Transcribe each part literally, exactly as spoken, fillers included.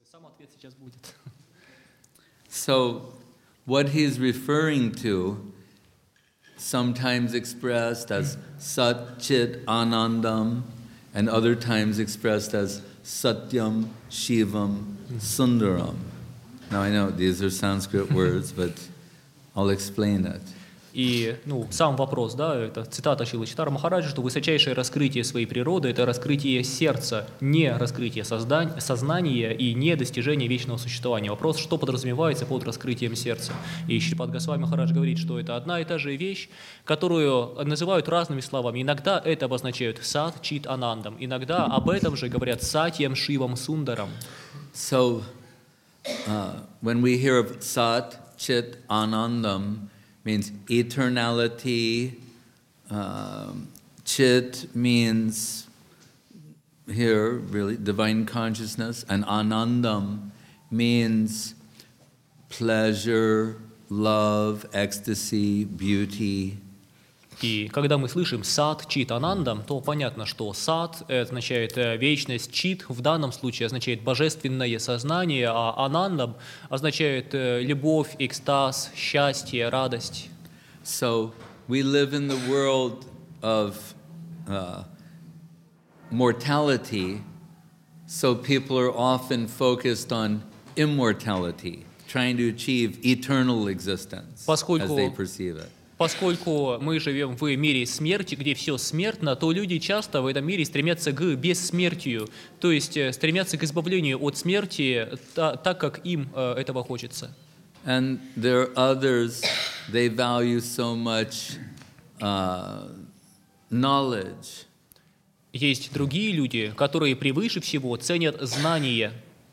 Сам ответ сейчас будет. So, what he's referring to, sometimes expressed as Sat Chit Anandam, and other times expressed as Satyam Shivam Sundaram. Now I know these are Sanskrit words, but I'll explain it. И, ну, сам вопрос, да, это цитата Шрилы Чайтаньи Махараджа, что высочайшее раскрытие своей природы – это раскрытие сердца, не раскрытие создан... сознания и не достижение вечного существования. Вопрос, что подразумевается под раскрытием сердца. И Шрипад Госвами Махарадж говорит, что это одна и та же вещь, которую называют разными словами. Иногда это обозначают сат, чит, анандам, иногда об этом же говорят сатьям, шивам, сундарам. So, uh, when we hear of Sat Chit Anandam, means eternality. Um, Chit means here really divine consciousness, and Anandam means pleasure, love, ecstasy, beauty. И когда мы слышим сат, чит, анандам, то понятно, что сат означает вечность, чит в данном случае означает божественное сознание, а анандам означает любовь, экстаз, счастье, радость. So we live in the world of uh, mortality, so people are often focused on immortality, trying to achieve eternal existence Поскольку... as they perceive it. Поскольку мы живем в мире смерти, где все смертно, то люди часто в этом мире стремятся к бессмертию, то есть стремятся к избавлению от смерти та, так, как им э, этого хочется. And there are others, they value so much uh, knowledge. Есть другие люди, которые превыше всего ценят знания.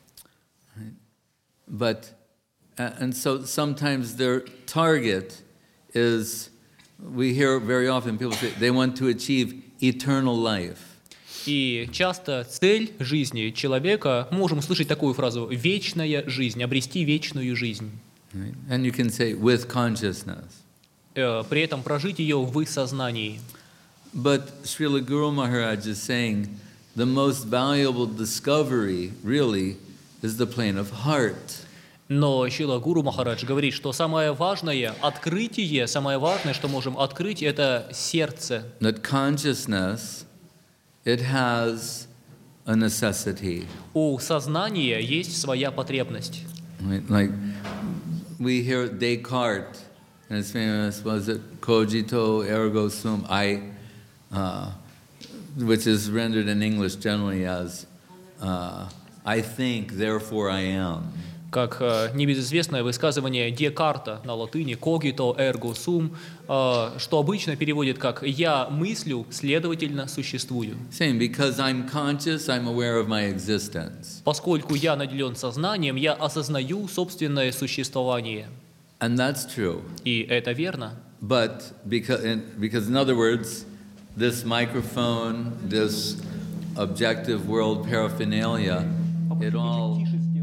But, and so sometimes their target is, we hear very often people say they want to achieve eternal life. И часто цель жизни человека, можем услышать такую фразу, вечная жизнь, обрести вечную жизнь. Right? And you can say with consciousness. Э, при этом прожить ее в сознании. But Srila Guru Maharaj is saying the most valuable discovery really is the plane of heart. Но Шрила Гуру Махарадж говорит, что самое важное открытие, самое важное, что можем открыть, это сердце. That consciousness, it has a necessity. У сознания есть своя потребность. Right? Like we hear Descartes, and it's famous, was it cogito ergo sum, I, uh, which is rendered in English generally as uh, I think, therefore I am. Как э, небезызвестное высказывание Декарта на латыни «cogito ergo sum», э, что обычно переводит как «я мыслю, следовательно, существую». Same, because I'm conscious, I'm aware of my existence. Поскольку я наделен сознанием, я осознаю собственное существование. And that's true. И это верно. But because, because in other words, this microphone, this objective world paraphernalia, it all...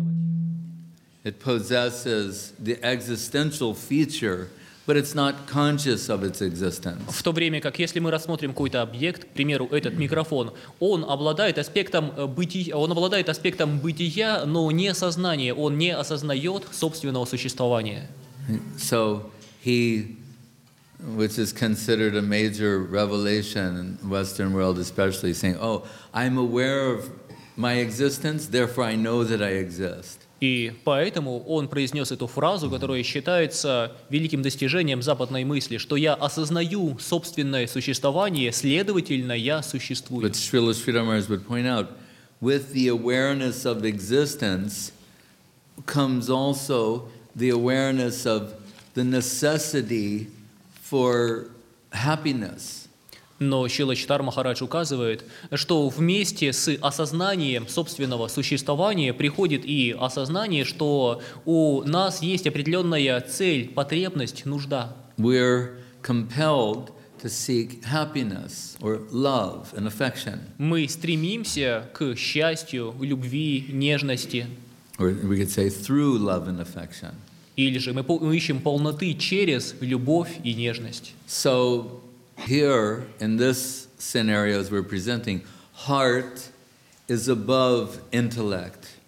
It possesses the existential feature, but it's not conscious of its existence. В то время как, если мы рассмотрим какой-то объект, к примеру, этот микрофон, он обладает аспектом бытия, он обладает аспектом бытия, но не сознания, он не осознает собственного существования. So he, which is considered a major revelation in the Western world, especially, saying, "Oh, I'm aware of my existence, therefore I know that I exist." И поэтому он произнес эту фразу, которая считается великим достижением западной мысли, что я осознаю собственное существование, следовательно, я существую. But Srila Sridhar Maharaj would point out, with the awareness of existence comes also the awareness of the necessity for happiness. Но Шрила Чайтанья Махарадж указывает, что вместе с осознанием собственного существования приходит и осознание, что у нас есть определенная цель, потребность, нужда. We're compelled to seek happiness or love and affection. Мы стремимся к счастью, любви, нежности. Or we could say through love and affection. Или же мы ищем полноты через любовь и нежность. So here, in this scenario as we're presenting, heart is above intellect.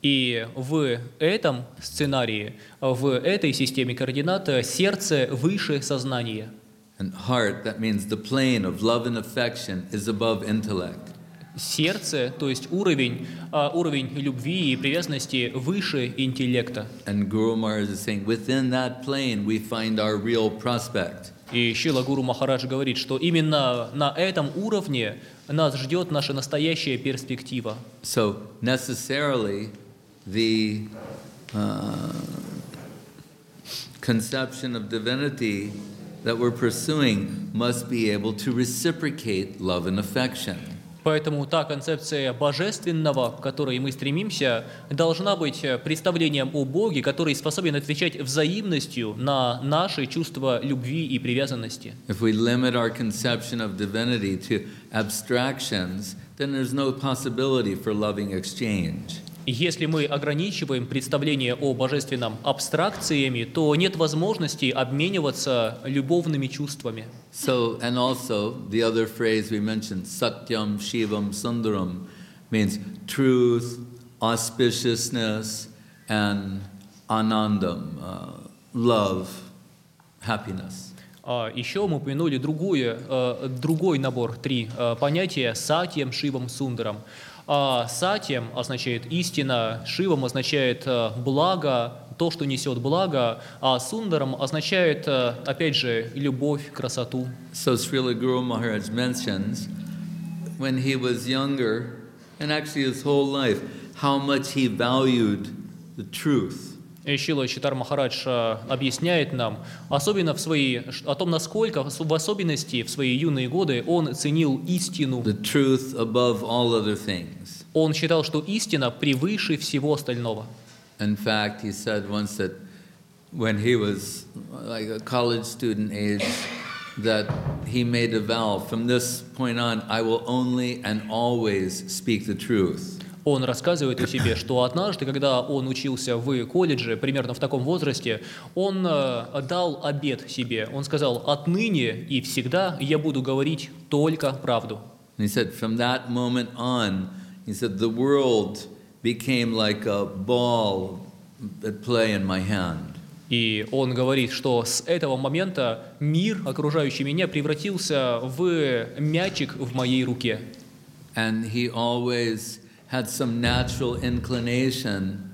И в этом сценарии, в этой системе координат сердце выше сознания. And heart, that means the plane of love and affection, is above intellect. Сердце, то есть уровень, а, уровень любви и привязанности выше интеллекта. And Guru Maharaj is saying, within that plane we find our real prospect. И Шрила Гуру Махарадж говорит, что именно на этом уровне нас ждет наша настоящая перспектива. So necessarily, the uh, conception of divinity that we're pursuing must be able to reciprocate love and affection. Поэтому та концепция божественного, к которой мы стремимся, должна быть представлением о Боге, который способен отвечать взаимностью на наши чувства любви и привязанности. If we limit our conception of divinity to abstractions, then there's no possibility for loving exchange. Если мы ограничиваем представление о божественном абстракциями, то нет возможности обмениваться любовными чувствами. So, and also the other phrase we mentioned, Satyam Shivam Sundaram, means truth, auspiciousness, and anandam, uh, love, happiness. А еще мы упомянули другое, э, другой набор, три э, понятия: сатьям, шивам, сундарам. А сатьям означает истина, шивам означает э, благо, то, что несет благо, а сундарам означает, э, опять же, любовь, красоту. So Srila Guru Maharaj mentions when he was younger, and actually his whole life, how much he valued the truth. И Шрила Читар Махарадж э, объясняет нам, особенно в свои, о том, насколько, в особенности в свои юные годы, он ценил истину. The truth above all other things. Он считал, что истина превыше всего остального. In fact, he said once that when he was like a college student age, that he made a vow, from this point on, I will only and always speak the truth. Он рассказывает о себе, что однажды, когда он учился в колледже, примерно в таком возрасте, он э, дал обет себе. Он сказал: «Отныне и всегда я буду говорить только правду». And he said, from that moment on, he said, the world became like a ball at play in my hand. И он говорит, что с этого момента мир, окружающий меня, превратился в мячик в моей руке. And he always had some natural inclination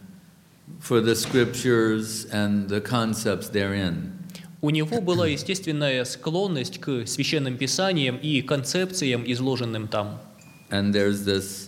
for the scriptures and the concepts therein. У него была естественная склонность к священным писаниям и концепциям, изложенным там. And there's this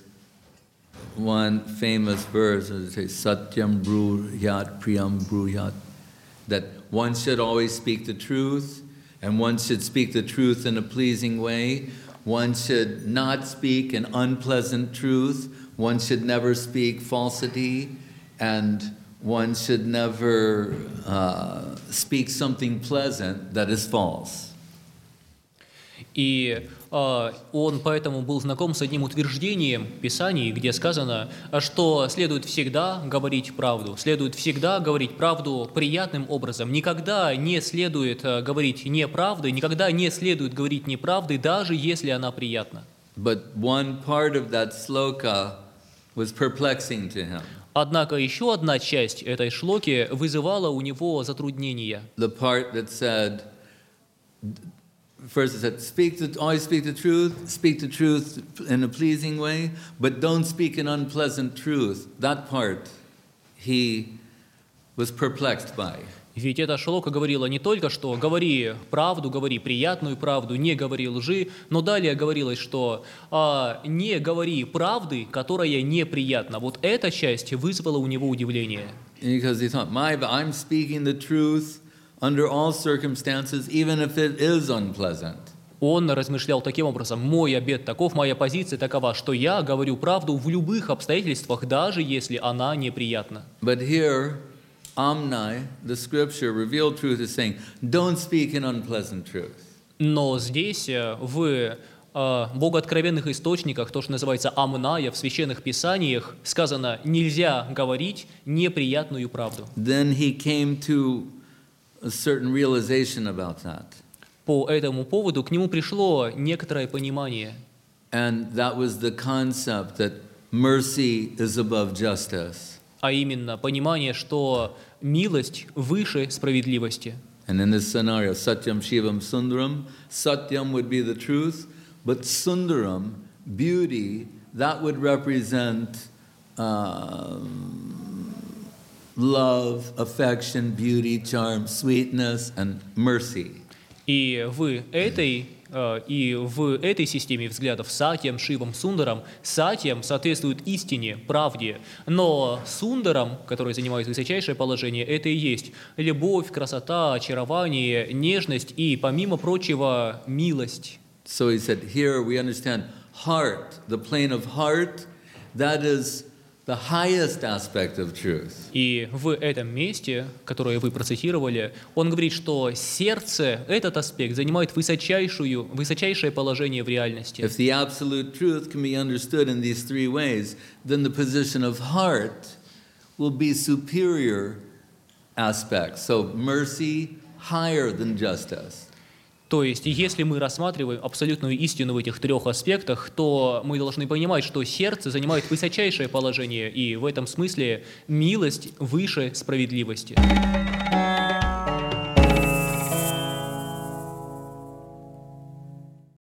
one famous verse, it says, Satyam Bruyat Priyam Bruyat, that one should always speak the truth, and one should speak the truth in a pleasing way. One should not speak an unpleasant truth. One should never speak falsity, and one should never uh, speak something pleasant that is false. И э, он поэтому был знаком с одним утверждением в Писании, где сказано, что следует всегда говорить правду, следует всегда говорить правду приятным образом, никогда не следует э, говорить неправды, никогда не следует говорить неправды, даже если она приятна. But one part of that sloka was perplexing to him. Однако еще одна часть этой шлоки вызывала у него затруднения. The part that said, first it said, speak the, always speak the truth, speak the truth in a pleasing way, but don't speak an unpleasant truth. That part he was perplexed by. Ведь эта шлока говорила не только, что говори правду, говори приятную правду, не говори лжи, но далее говорилось, что а, не говори правды, которая неприятна. Вот эта часть вызвала у него удивление. Because he thought, my, I'm speaking the truth under all circumstances, even if it is unpleasant. Он размышлял таким образом: мой обет таков, моя позиция такова, что я говорю правду в любых обстоятельствах, даже если она неприятна. But here, Amnai, the scripture, revealed truth, is saying, don't speak an unpleasant truth. Но здесь, в э, богооткровенных источниках, то, что называется Амная, в священных писаниях, сказано: нельзя говорить неприятную правду. Then he came to a certain realization about that. По этому поводу к нему пришло некоторое понимание. And that was the concept that mercy is above justice. а именно понимание, что милость выше справедливости. And in this scenario, Satyam Shivam Sundaram, Satyam would be the truth, but Sundaram, beauty, that would represent uh, love, affection, beauty, charm, sweetness, and mercy. И в этой, э, и в этой системе взглядов Сатьям, Шивам, Сундарам, Сатьям соответствует истине, правде, но Сундарам, который занимает высочайшее положение, это и есть любовь, красота, очарование, нежность и, помимо прочего, милость. So he said, here we understand heart, the plane of heart, that is the highest aspect of truth. И в этом месте, которое вы процитировали, он говорит, что сердце, этот аспект, занимает высочайшую, высочайшее положение в реальности. If the absolute truth can be understood in these three ways, then the position of heart will be superior aspect. So mercy higher than justice. То есть, если мы рассматриваем абсолютную истину в этих трех аспектах, то мы должны понимать, что сердце занимает высочайшее положение, и в этом смысле милость выше справедливости.